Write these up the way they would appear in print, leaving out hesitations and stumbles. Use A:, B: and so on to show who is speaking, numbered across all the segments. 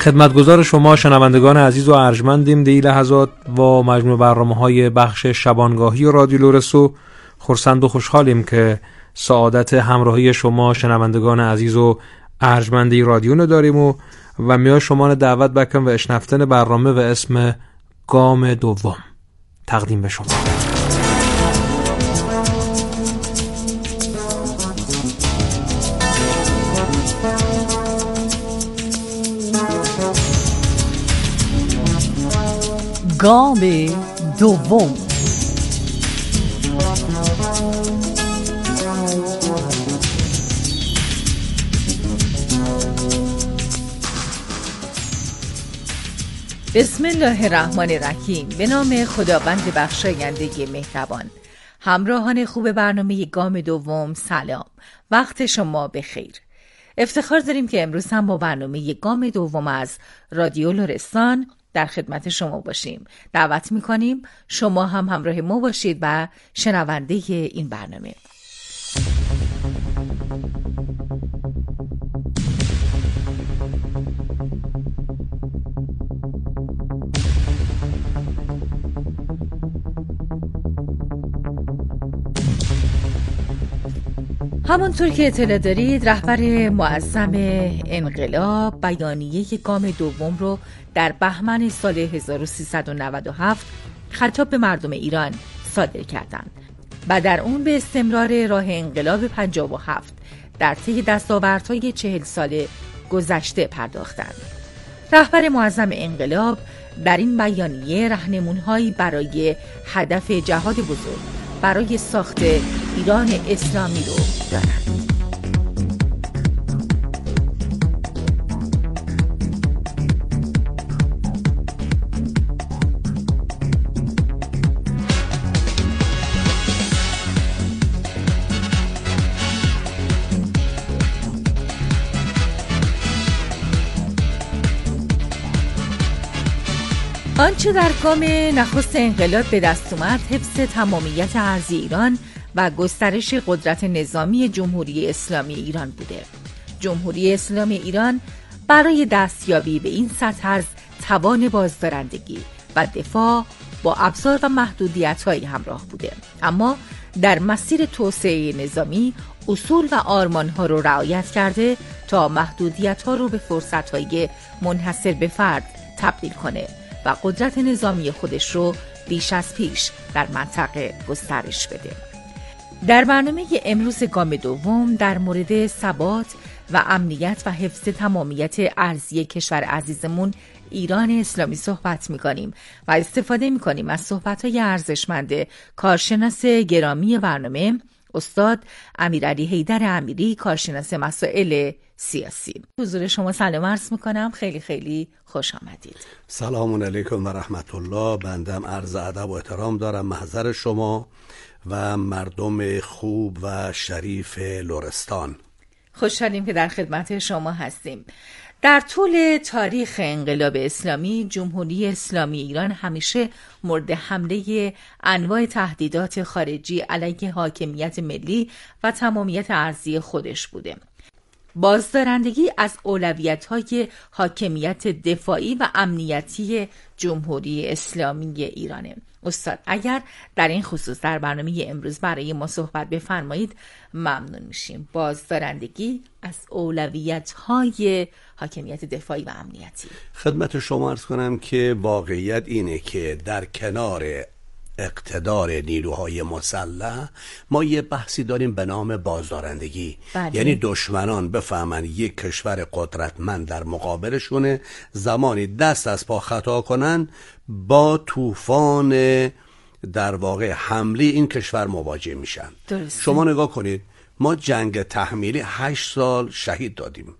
A: خدمتگزار شما شنوندگان عزیز و ارجمندیم. دی لحظات و مجموع برنامه‌های بخش شبانگاهی رادیو لورسو خرسند و خوشحالیم که سعادت همراهی شما شنوندگان عزیز و ارجمندی رادیو داریم و میای شما دعوت بکن و اشنفتن برنامه و اسم گام دوم تقدیم به شما.
B: گام دوم. بسم الله الرحمن الرحیم. به نام خداوند بخشاینده مهربان. همراهان خوب برنامه گام دوم، سلام، وقت شما بخیر. افتخار داریم که امروز هم با برنامه گام دوم از رادیو لرستان در خدمت شما باشیم. دعوت میکنیم شما هم همراه ما باشید و شنونده این برنامه. همونطور که اطلاع دارید، رهبر معظم انقلاب بیانیه گام دوم رو در بهمن سال 1397 خطاب به مردم ایران صادر کردند و در اون به استمرار راه انقلاب 57 در طی دستاوردهای 40 سال گذشته پرداختند. رهبر معظم انقلاب در این بیانیه راهنمون‌هایی برای هدف جهاد بزرگ برای ساخت ایران اسلامی رو دارند. آنچه در گام نخست انقلاب به دست اومد حفظ تمامیت ارضی ایران و گسترش قدرت نظامی جمهوری اسلامی ایران بوده. جمهوری اسلامی ایران برای دستیابی به این سطح از توان بازدارندگی و دفاع با ابزار و محدودیت‌های همراه بوده، اما در مسیر توسعه نظامی اصول و آرمان‌ها رو رعایت کرده تا محدودیت‌ها رو به فرصت‌های منحصر به فرد تبدیل کنه و قدرت نظامی خودش رو بیش از پیش در منطقه گسترش بده. در برنامه امروز گام دوم در مورد ثبات و امنیت و حفظ تمامیت ارضی کشور عزیزمون ایران اسلامی صحبت می‌کنیم و استفاده می‌کنیم از صحبت‌های ارزشمند کارشناس گرامی برنامه، استاد امیرعلی حیدر امیری، کارشناس مسائل سیاسی. حضور شما سلام عرض میکنم، خیلی خیلی خوش آمدید.
C: سلام علیکم و رحمت الله. بندم عرض ادب و احترام دارم محضر شما و مردم خوب و شریف لرستان.
B: خوشحالیم که در خدمت شما هستیم. در طول تاریخ انقلاب اسلامی، جمهوری اسلامی ایران همیشه مورد حمله انواع تهدیدات خارجی علیه حاکمیت ملی و تمامیت ارضی خودش بوده. بازدارندگی از اولویت‌های حاکمیت دفاعی و امنیتی جمهوری اسلامی ایرانه. استاد اگر در این خصوص در برنامه امروز برای ما صحبت بفرمایید ممنون میشیم. بازدارندگی از اولویت‌های حاکمیت دفاعی و امنیتی.
C: خدمت شما عرض کنم که واقعیت اینه که در کنار اقتدار نیروهای مسلح ما یه بحثی داریم به نام بازدارندگی. یعنی دشمنان بفهمن یک کشور قدرتمند در مقابلشونه، زمانی دست از پا خطا کنن با طوفان در واقع حمله این کشور مواجه میشن. شما نگاه کنید، ما جنگ تحمیلی 8 سال شهید دادیم،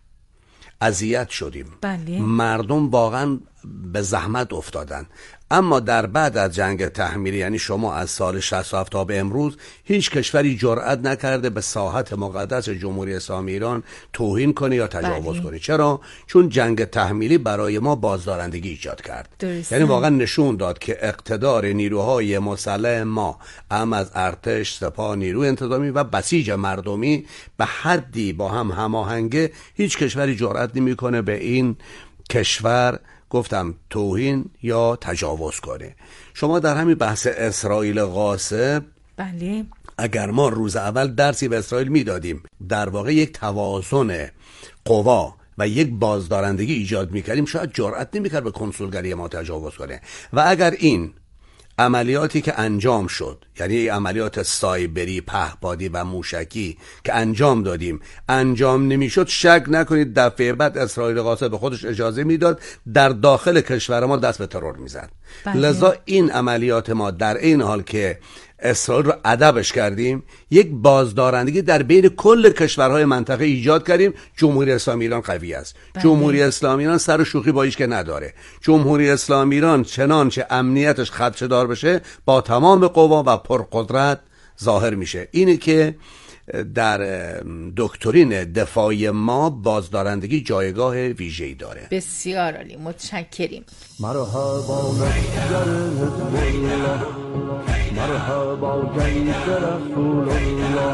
C: اذیت شدیم. مردم واقعا به زحمت افتادن، اما در بعد از جنگ تحمیلی، یعنی شما از سال 67 تا به امروز، هیچ کشوری جرأت نکرده به ساحت مقدس جمهوری اسلامی ایران توهین کنه یا تجاوز کنه. چرا؟ چون جنگ تحمیلی برای ما بازدارندگی ایجاد کرد. یعنی واقعا نشون داد که اقتدار نیروهای مسلح ما، هم از ارتش، سپاه، نیروی انتظامی و بسیج مردمی، به حدی با هم هماهنگه هیچ کشوری جرأت نمیکنه به این کشور گفتم توهین یا تجاوز کنه. شما در همین بحث اسرائیل غاصب،
B: بله،
C: اگر ما روز اول درسی به اسرائیل میدادیم، در واقع یک توازن قوا و یک بازدارندگی ایجاد میکردیم، شاید جرأت نمیکرد به کنسولگری ما تجاوز کنه. و اگر این عملیاتی که انجام شد، یعنی عملیات سایبری، پهپادی و موشکی که انجام دادیم انجام نمیشد، شک نکنید دفعه بعد اسرائیل غاصب به خودش اجازه میداد در داخل کشور ما دست به ترور میزد. لذا این عملیات ما در این حال که اسرائیل رو ادبش کردیم، یک بازدارندگی در بین کل کشورهای منطقه ایجاد کردیم. جمهوری اسلامی ایران قوی است. جمهوری اسلامی ایران سر و شوخی با هیچ که نداره. جمهوری اسلامی ایران چنانچه امنیتش خدشه‌دار بشه، با تمام قوا و پرقدرت ظاهر میشه. اینه که در دکترین دفاعی ما بازدارندگی جایگاه ویژه‌ای داره.
B: بسیار عالی، متشکریم.
D: مرحبا لشکر حزب الله، مرحبا جیش رسول الله،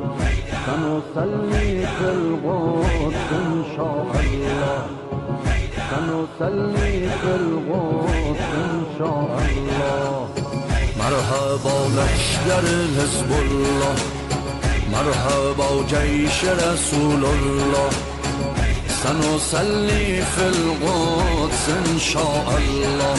D: سنصلي في القدس ان شاء الله، سنصلي في القدس ان شاء الله. مرحبا لشکر حزب الله، مرحبا جیش رسول الله، سنصلي في القدس ان شاء الله،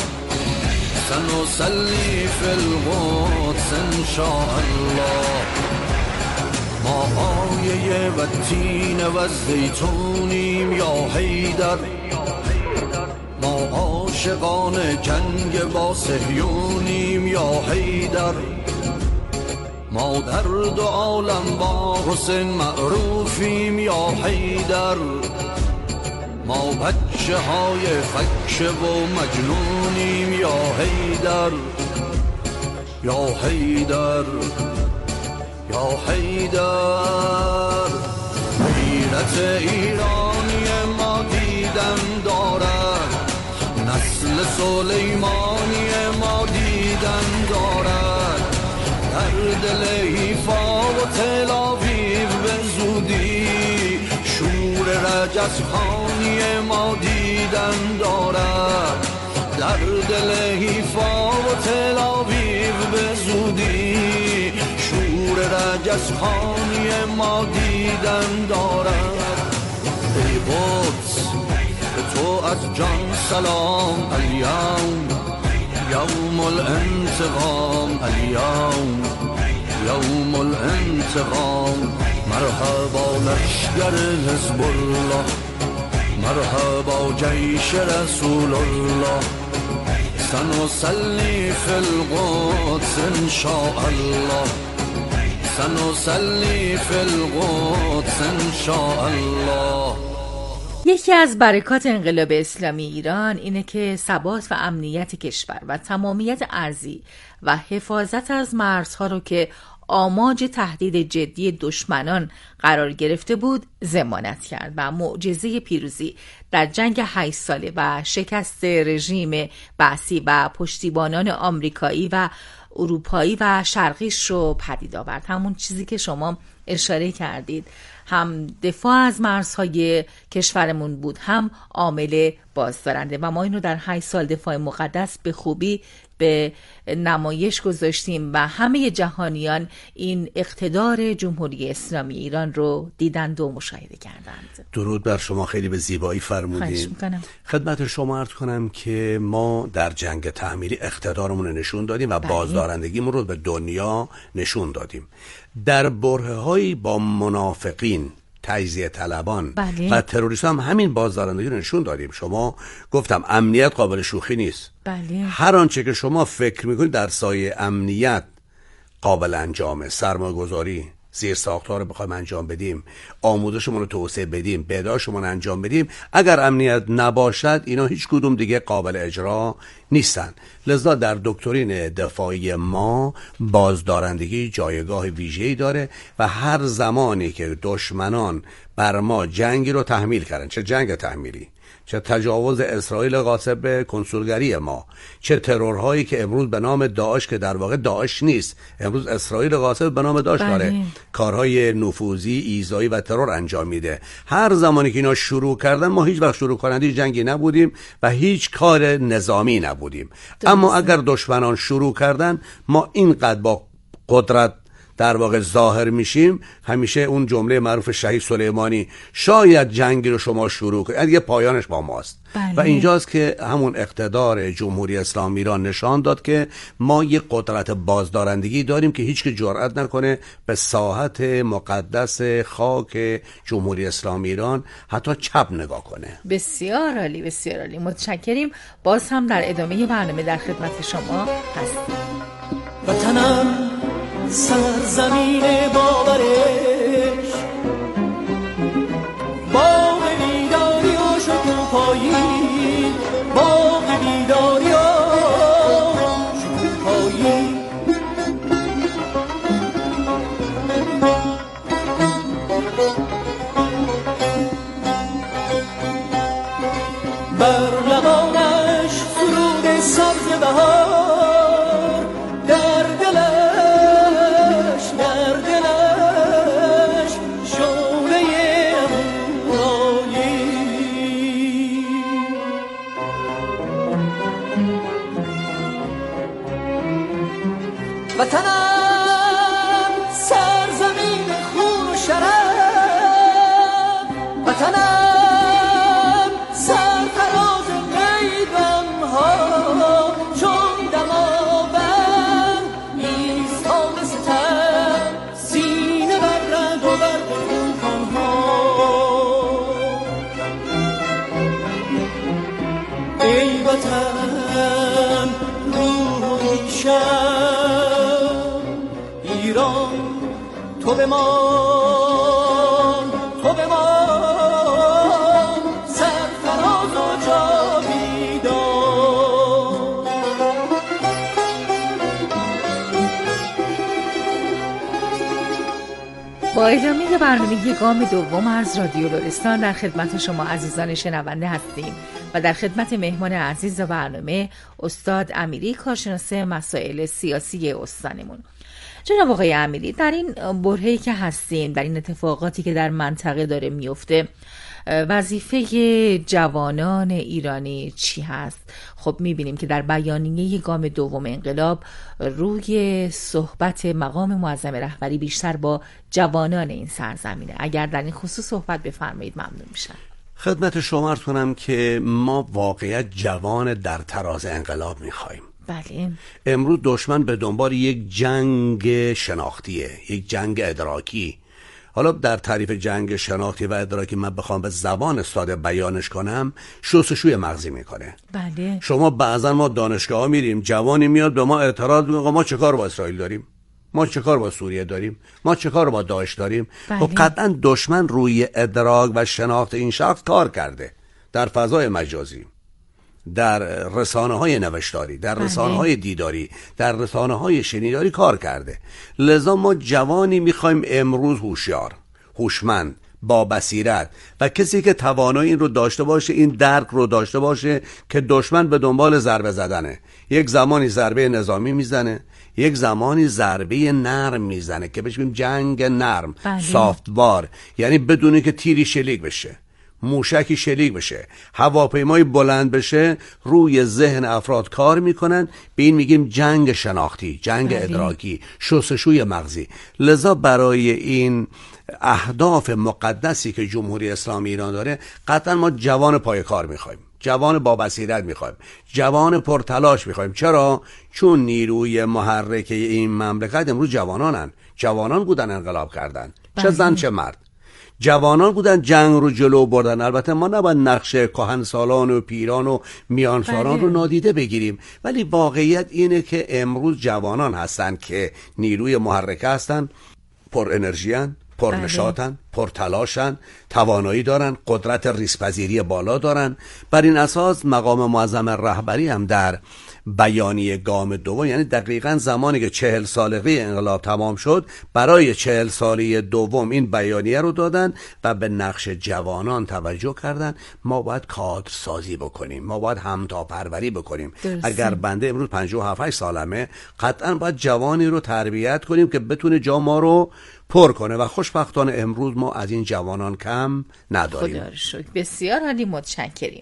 D: سنصلي في القدس ان شاء الله. ما آیه و تین و زیتونیم یا حیدر، ما عاشقان جنگ با صهیونیم یا حیدر، ما در دو عالم با حسین معروفیم یا حیدر، ما بچه های فکش و مجنونیم یا حیدر، یا حیدر، یا حیدر. غیرت ایرانی ما دیدن دارد، نسل سلیمانی ما دیدن دارد، در دل حیفا و تل آویو به زودی شور رجز خانی ما دیدن دارد، در دل حیفا و تل آویو به زودی شور رجز خانی ما دیدن دارد. ای قدس به تو از جان سلام، الیوم یوم الانتقام، الیوم یوم الانتقام. مرحبا لشکر حزب الله، مرحبا جیش رسول الله، سنصلي في القدس ان شاء الله، سنصلي في القدس ان شاء الله.
B: یکی از برکات انقلاب اسلامی ایران اینه که ثبات و امنیت کشور و تمامیت ارضی و حفاظت از مرزها رو که آماج تهدید جدی دشمنان قرار گرفته بود ضمانت کرد و معجزه پیروزی در جنگ 8 ساله و شکست رژیم بعثی و پشتیبانان آمریکایی و اروپایی و شرقیش رو پدید آورد. همون چیزی که شما اشاره کردید، هم دفاع از مرزهای کشورمون بود، هم عامل بازدارنده و ما اینو در 8 سال دفاع مقدس به خوبی به نمایش گذاشتیم و همه جهانیان این اقتدار جمهوری اسلامی ایران رو دیدند و مشاهده کردند.
C: درود بر شما، خیلی به زیبایی فرمودین. خدمت شما عرض کنم که ما در جنگ تحمیلی اقتدارمون رو نشون دادیم و بازدارندگیمون رو به دنیا نشون دادیم. در برهه‌هایی با منافقین، تجزیه طلبان و تروریستان هم همین بازدارندگی رو نشون دادیم. شما گفتم امنیت قابل شوخی نیست. هر آنچه که شما فکر میکنید در سایه امنیت قابل انجامه، سرمایه‌گذاری، زیر ساختار رو بخوایم انجام بدیم، آموزشمون رو توسعه بدیم، بهداشتمون رو انجام بدیم، اگر امنیت نباشد اینا هیچ کدوم دیگه قابل اجرا نیستن. لذا در دکترین دفاعی ما بازدارندگی جایگاه ویژه‌ای داره و هر زمانی که دشمنان بر ما جنگی رو تحمیل کردن، چه جنگ تحمیلی، چه تجاوز اسرائیل غاصب به کنسولگری ما، چه ترورهایی که امروز به نام داعش که در واقع داعش نیست، امروز اسرائیل غاصب به نام داعش داره کارهای نفوذی، ایذایی و ترور انجام میده. هر زمانی که اینا شروع کردن ما هیچ وقت شروع کننده جنگی نبودیم و هیچ کار نظامی نبودیم. اما اگر دشمنان شروع کردن ما اینقدر با قدرت در واقع ظاهر میشیم. همیشه اون جمله معروف شهید سلیمانی، شاید جنگی رو شما شروع کنید یه پایانش با ماست. و اینجاست که همون اقتدار جمهوری اسلامی ایران نشان داد که ما یه قدرت بازدارندگی داریم که هیچ که جرئت نکنه به ساحت مقدس خاک جمهوری اسلامی ایران حتی چپ نگاه کنه.
B: بسیار عالی، بسیار عالی، متشکریم. باز هم در ادامه برنامه در خدمت شما هستیم.
E: وطنم سرزمین باورش، باغ بیداری و شکوفایی، باغ بیداری و شکوفایی. بر لبانش سرود سبز بهار، در وطنم سرزمین خون و شرف، وطنم سرفراز میدانها، چون دماوند ایستاده ستم، سینه بر رد و بر طوفانها. ای وطن روح ریشم ایران، تو به ما سرفراز و جاویدان.
B: با ادامه برنامه گام دوم از رادیو لرستان در خدمت شما عزیزان شنونده هستیم و در خدمت مهمان عزیز برنامه استاد امیری، کارشناس مسائل سیاسی استانمون. جناب آقای امیری، در این برهه‌ای که هستیم، در این اتفاقاتی که در منطقه داره میفته، وظیفه جوانان ایرانی چی هست؟ خب میبینیم که در بیانیه گام دوم انقلاب روی صحبت مقام معظم رهبری بیشتر با جوانان این سرزمینه. اگر در این خصوص صحبت بفرمایید ممنون میشم.
C: خدمت شما عرض کنم که ما واقعیت جوان در تراز انقلاب میخوایم.
B: بله.
C: امروز دشمن به دنبال یک جنگ شناختیه، یک جنگ ادراکی. حالا در تعریف جنگ شناختی و ادراکی من بخوام به زبان ساده بیانش کنم، شستشوی مغزی میکنه.
B: بله.
C: شما بعضا ما دانشگاه ها میریم، جوانی میاد به ما اعتراض میکنه ما چه کار با اسرائیل داریم، ما چه کار با سوریه داریم، ما چه کار با داعش داریم.
B: بله.
C: خب قطعا دشمن روی ادراک و شناخت این شخص کار کرده، در فضای مجازی، در رسانه‌های نوشتاری، در رسانه‌های دیداری، در رسانه‌های شنیداری کار کرده. لذا ما جوانی می‌خوایم امروز هوشیار، هوشمند، با بصیرت و کسی که توانایی این رو داشته باشه، این درک رو داشته باشه که دشمن به دنبال ضربه زدنه. یک زمانی ضربه نظامی میزنه، یک زمانی ضربه نرم میزنه که بهش میگیم جنگ نرم، سافتوار، یعنی بدون که تیری شلیک بشه، موشکی شلیک بشه، هواپیمای بلند بشه، روی ذهن افراد کار میکنن. به این میگیم جنگ شناختی، جنگ ادراکی، شستشوی مغزی. لذا برای این اهداف مقدسی که جمهوری اسلامی ایران داره، قطعا ما جوان پای کار میخوایم، جوان با بصیرت میخوایم، جوان پرتلاش میخوایم. چرا؟ چون نیروی محرک این مملکت امروز جوانانن. جوانان بودن انقلاب کردن، چه زن چه مرد. جوانان بودن جنگ رو جلو بردن. البته ما نباید نقش کهنسالان و پیران و میانسالان رو نادیده بگیریم، ولی واقعیت اینه که امروز جوانان هستن که نیروی محرکه هستن، پر انرژیان، پر نشاطن، پرتلاشن، توانایی دارن، قدرت ریسپذیری بالا دارن. بر این اساس مقام معظم رهبری هم در بیانیه گام دوم، یعنی دقیقاً زمانی که 40 سالگی انقلاب تمام شد، برای 40 ساله دوم این بیانیه رو دادن و به نقش جوانان توجه کردن. ما باید کادر سازی بکنیم، ما باید همتاپروری بکنیم. اگر بنده امروز 57 سالمه، قطعاً باید جوانی رو تربیت کنیم که بتونه جا ما رو پر کنه و خوشبختانه امروز ما از این جوانان کم نداریم.
B: خدا رو شکر. بسیار عالی، متشکریم.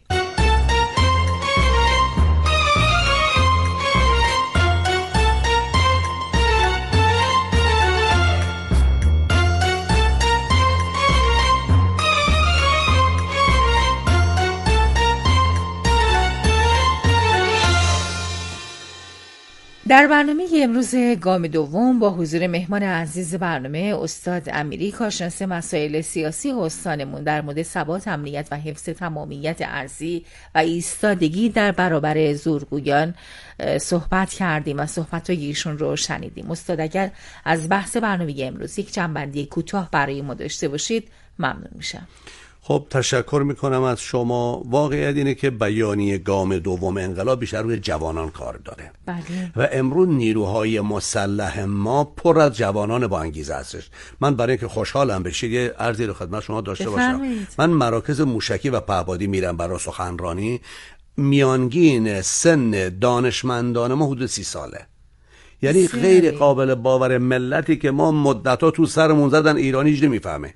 B: در برنامه امروز گام دوم با حضور مهمان عزیز برنامه استاد امیری، کارشناس مسائل سیاسی استانمون، در مورد ثبات، امنیت و حفظ تمامیت ارضی و ایستادگی در برابر زورگویان صحبت کردیم و صحبت‌های ایشون رو شنیدیم. استاد اگر از بحث برنامه امروز یک جنبندی کوتاه برای ما داشته باشید ممنون میشم.
C: خب تشکر میکنم از شما. واقعیت اینه که بیانیه گام دوم انقلاب بیشتر روی جوانان کار داره.
B: بله.
C: و امروز نیروهای مسلح ما پر از جوانان با انگیزه هستش. من برای اینکه خوشحالم بشید یه عرضی رو خدمت شما داشته باشم. من مراکز موشکی و پهپادی میرم برای سخنرانی. میانگین سن دانشمندان ما حدود 30 ساله. یعنی غیر قابل باور، ملتی که ما مدت‌ها تو سرمون زدن ایرانی هیچ نمیفهمه.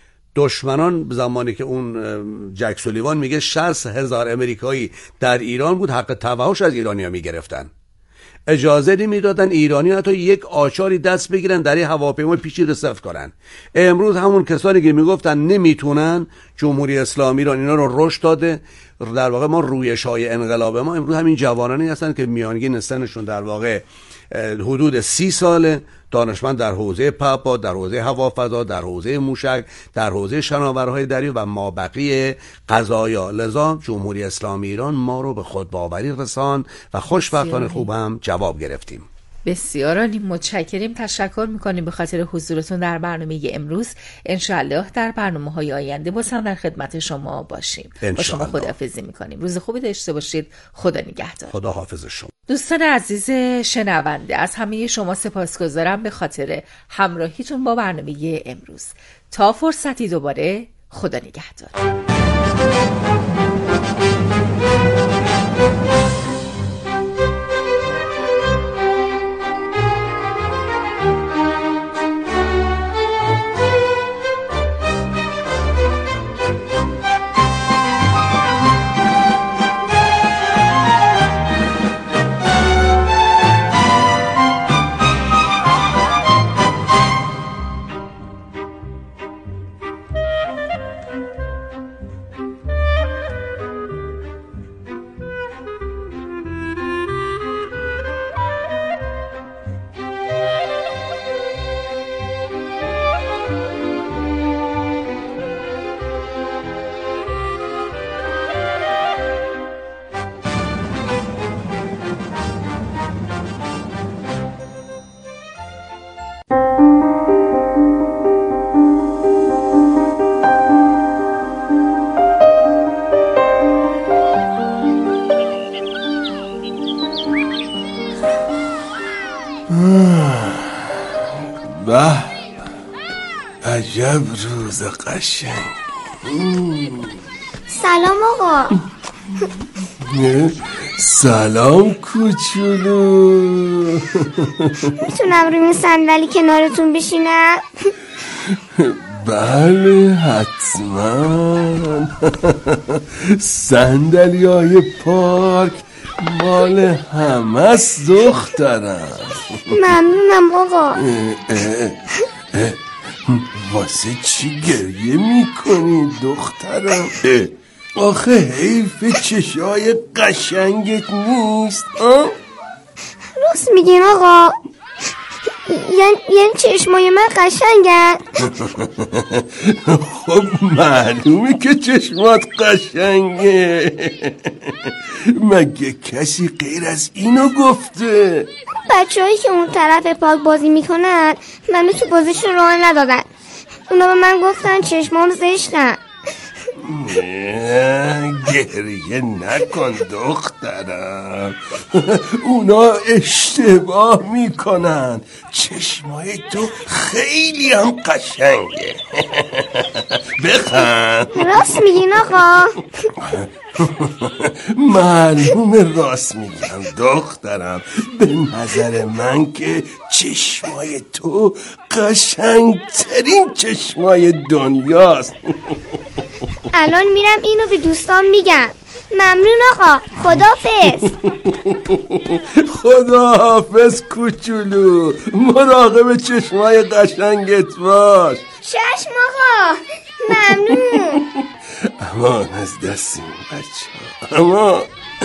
C: دشمنان زمانی که اون جک سولیوان میگه 60,000 امریکایی در ایران بود، حق توحش از ایرانی‌ها میگرفتن، اجازه نمیدادن ایرانی حتی یک آچاری دست بگیرن در این هواپیما پیچی رسفت کنن. امروز همون کسانی که میگفتن نمیتونن، جمهوری اسلامی ایران اینا رو رشد داده. در واقع ما رویش‌های انقلاب ما امروز همین جوانانی هستن که میانگین سنشون در واقع حدود 30 ساله، دانشمند در حوزه پهپاد، در حوزه هوافضا، در حوزه موشک، در حوزه شناورهای دریایی و مابقی قضایا. لذا جمهوری اسلامی ایران ما رو به خودباوری رساند و خوشبختانه خوب هم جواب گرفتیم.
B: بسیار عالی، متشکریم. تشکر میکنیم به خاطر حضورتون در برنامه امروز. انشاءالله در برنامه‌های آینده باز هم در خدمت شما باشیم. با شما خداحافظی میکنیم. روز خوبی داشته باشید. خدا نگهدار.
C: خدا حافظ شما.
B: دوستان عزیز شنونده، از همه شما سپاسگزارم به خاطر همراهیتون با برنامه امروز. تا فرصتی دوباره، خدا نگهدار.
F: به عجب روز قشنگ.
G: سلام آقا.
F: سلام کوچولو.
G: میتونم روی این صندلی کنارتون بشینم؟
F: بله حتما. صندلی‌های پارک مال همه است دخترم.
G: ممنونم آقا.
F: واسه چی گریه میکنی دخترم؟ آخه حیف چشای قشنگت نیست؟
G: راست میگین آقا، یعنی چشمای من قشنگن؟
F: خب معلومه که چشمات قشنگه. مگه کسی غیر از اینو گفته؟
G: بچه‌هایی که اون طرف پارک بازی میکنن منو تو بازیشون راه ندادن. اونا به من گفتن چشمام زشتن.
F: گریه نکن دخترم، اونا اشتباه میکنن. چشمای تو خیلی هم قشنگه. بخند.
G: راست میگین آقا؟
F: معلومه راست میگم دخترم. به نظر من که چشمای تو قشنگترین چشمای دنیاست.
G: الان میرم اینو به دوستان میگم. ممنون آقا، خداحافظ.
F: خداحافظ کوچولو، مراقب چشمای قشنگت باش.
G: چشم آقا، ممنون.
F: امان از دستیم بچه ها، امان.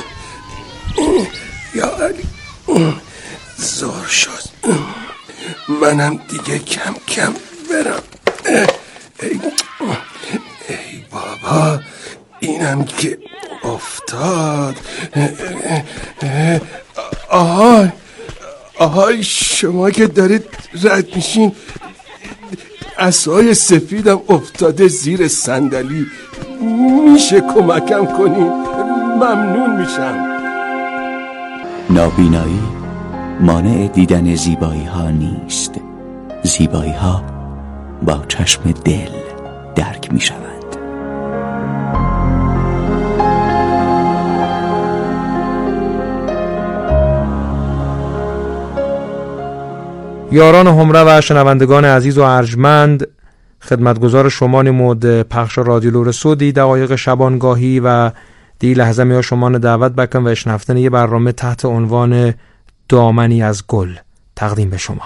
F: یا علی زور شد، منم دیگه کم کم برم. ای بابا، اینم که افتاد. آهای شما که دارید رد میشین، عصای سفیدم افتاده زیر صندلی، میشه کمکم کنین؟ ممنون میشم.
H: نابینایی مانع دیدن زیبایی ها نیست. زیبایی ها با چشم دل درک میشوند.
A: یاران همره و شنوندگان عزیز و ارجمند، خدمتگزار شما نمود پخش رادیو لورسو دی دقایق شبانگاهی و دی لحظه می شما دعوت بکن و اشنفتن یه برنامه تحت عنوان دامنی از گل تقدیم به شما.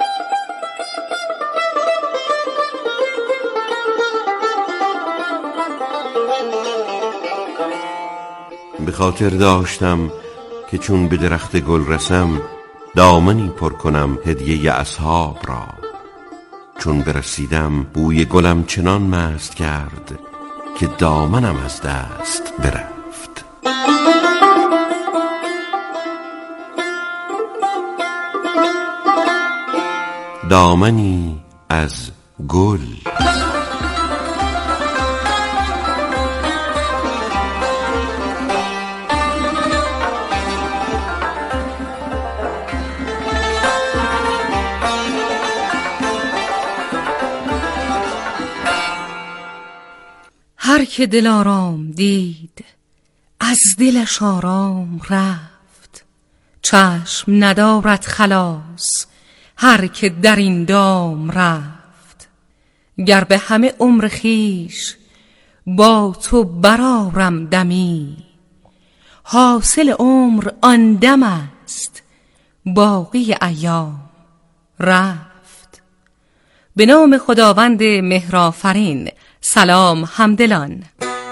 I: به خاطر داشتم که چون به درخت گل رسم، دامنی پر کنم هدیه اصحاب را. چون برسیدم بوی گلم چنان مست کرد که دامنم از دست برفت. دامنی از گل.
J: هر که دلارام دید از دلش آرام رفت. چشم ندارد خلاص هر که در این دام رفت. گر به همه عمر خویش با تو برآرم دمی، حاصل عمر آن دم است باقی ایام رفت. به نام خداوند مهرآفرین. سلام همدلان.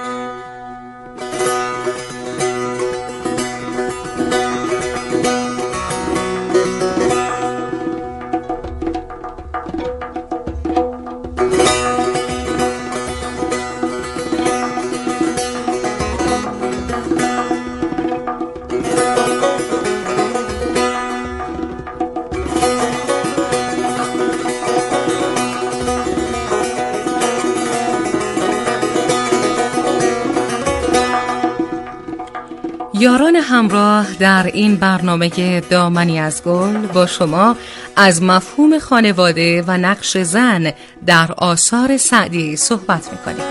J: یاران همراه، در این برنامه دامنی از گل با شما از مفهوم خانواده و نقش زن در آثار سعدی صحبت می‌کنیم.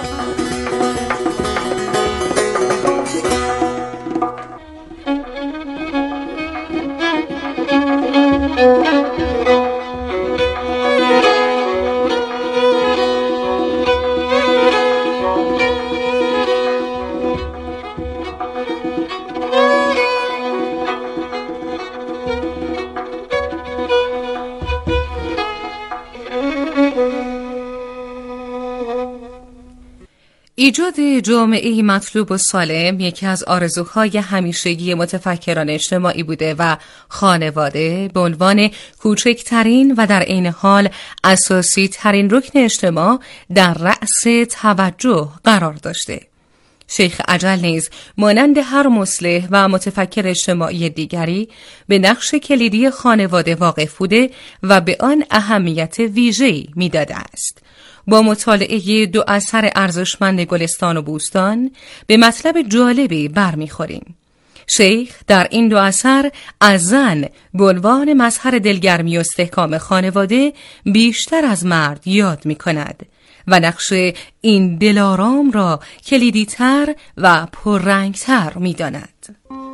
J: ایجاد جامعه مطلوب و سالم یکی از آرزوهای همیشگی متفکران اجتماعی بوده و خانواده به عنوان کوچکترین و در عین حال اساسی ترین رکن اجتماع در رأس توجه قرار داشته. شیخ اجل نیز مانند هر مصلح و متفکر اجتماعی دیگری به نقش کلیدی خانواده واقف بوده و به آن اهمیت ویژه‌ای می‌داده است. با مطالعه 2 اثر ارزشمند گلستان و بوستان به مطلب جالبی برمیخوریم. شیخ در این 2 اثر از زن به عنوان مظهر دلگرمی و استحکام خانواده بیشتر از مرد یاد می کند و نقش این دلارام را کلیدی‌تر و پررنگ‌تر می داند.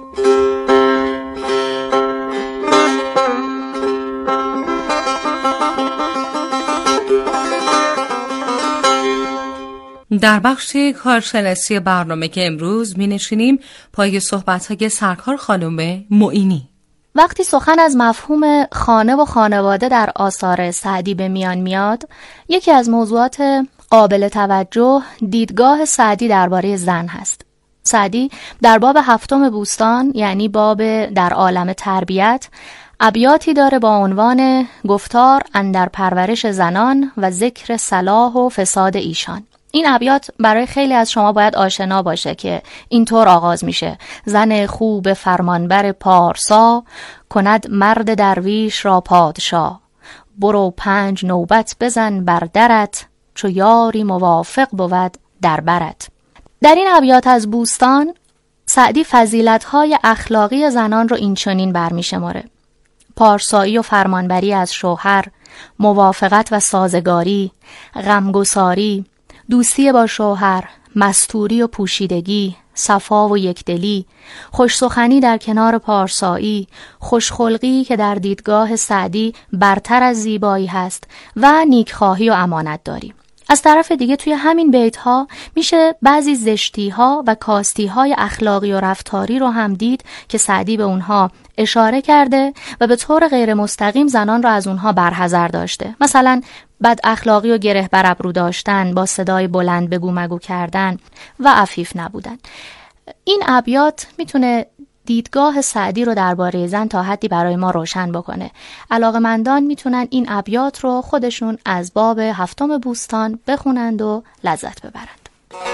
J: در بخش کارشناسی برنامه که امروز می نشینیم پای صحبت‌های سرکار خانم معینی.
K: وقتی سخن از مفهوم خانه و خانواده در آثار سعدی به میان میاد، یکی از موضوعات قابل توجه دیدگاه سعدی درباره زن هست. سعدی در باب 7 بوستان، یعنی باب در عالم تربیت، ابیاتی داره با عنوان گفتار اندر پرورش زنان و ذکر صلاح و فساد ایشان. این ابیات برای خیلی از شما باید آشنا باشه که اینطور آغاز میشه: زن خوب فرمانبر پارسا، کند مرد درویش را پادشاه. برو 5 نوبت بزن بر درت، چو یاری موافق بود در برت. در این ابیات از بوستان سعدی فضیلت‌های اخلاقی زنان رو اینچنین برمی‌شماره: پارسایی و فرمانبری از شوهر، موافقت و سازگاری، غمگساری، دوستی با شوهر، مستوری و پوشیدگی، صفا و یکدلی، خوش سخنی در کنار پارسایی، خوشخلقی که در دیدگاه سعدی برتر از زیبایی هست و نیکخواهی و امانت داری. از طرف دیگه توی همین بیت‌ها میشه بعضی زشتی‌ها و کاستی‌های اخلاقی و رفتاری رو هم دید که سعدی به اونها اشاره کرده و به طور غیر مستقیم زنان رو از اونها برحذر داشته. مثلا بد اخلاقی و گره بر ابرو داشتن، با صدای بلند بگو مگو کردن و عفیف نبودن. این ابیات میتونه دیدگاه سعدی رو درباره زن تا حدی برای ما روشن بکنه. علاقه‌مندان میتونن این ابیات رو خودشون از باب 7 بوستان بخونند و لذت ببرند.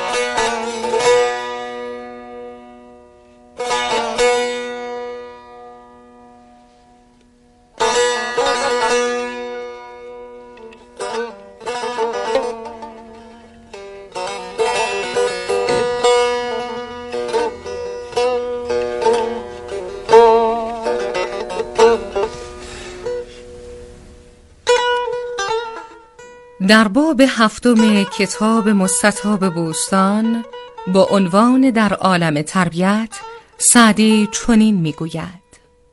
J: در باب 7 کتاب مستطاب بوستان با عنوان در عالم تربیت سعدی چنین میگوید: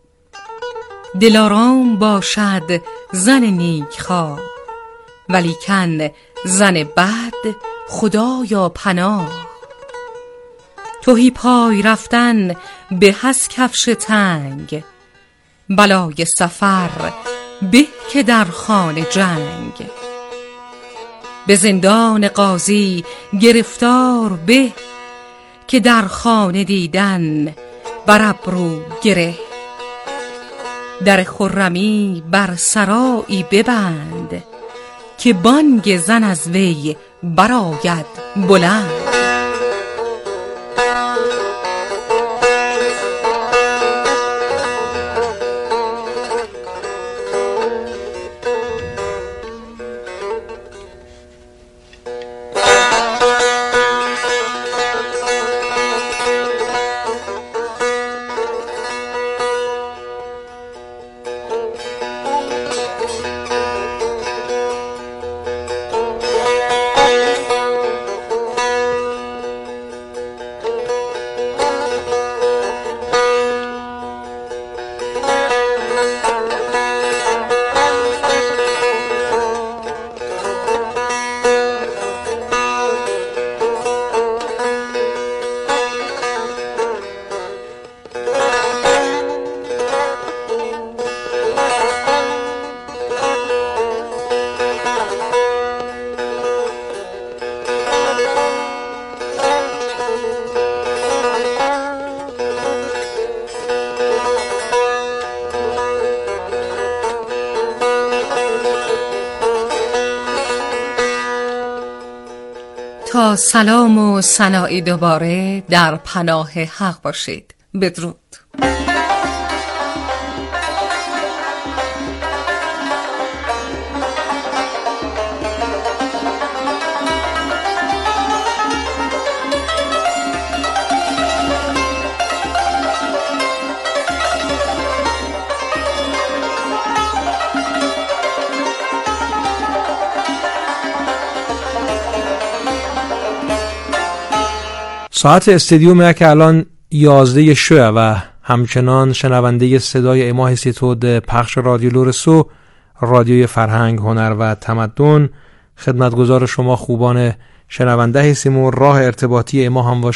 J: دلارام باشد زن نیکخواه، ولیکن زن بد خدایا پناه. تهی پای رفتن به از کفش تنگ، بلای سفر به که در خانه جنگ. به زندان قاضی گرفتار به، که در خانه دیدن بر ابرو گره. در خرمی بر سرایی ببند، که بانگ زن از وی برآید بلند. تا سلام و ثنایی دوباره در پناه حق باشید. بدرود.
A: ساعت استدیوم که الان 11 شوه و همچنان شنونده صدای اما هستید پخش رادیو لورسو، رادیوی فرهنگ، هنر و تمدن. خدمتگزار شما خوبان شنونده هستیم و راه ارتباطی اما هم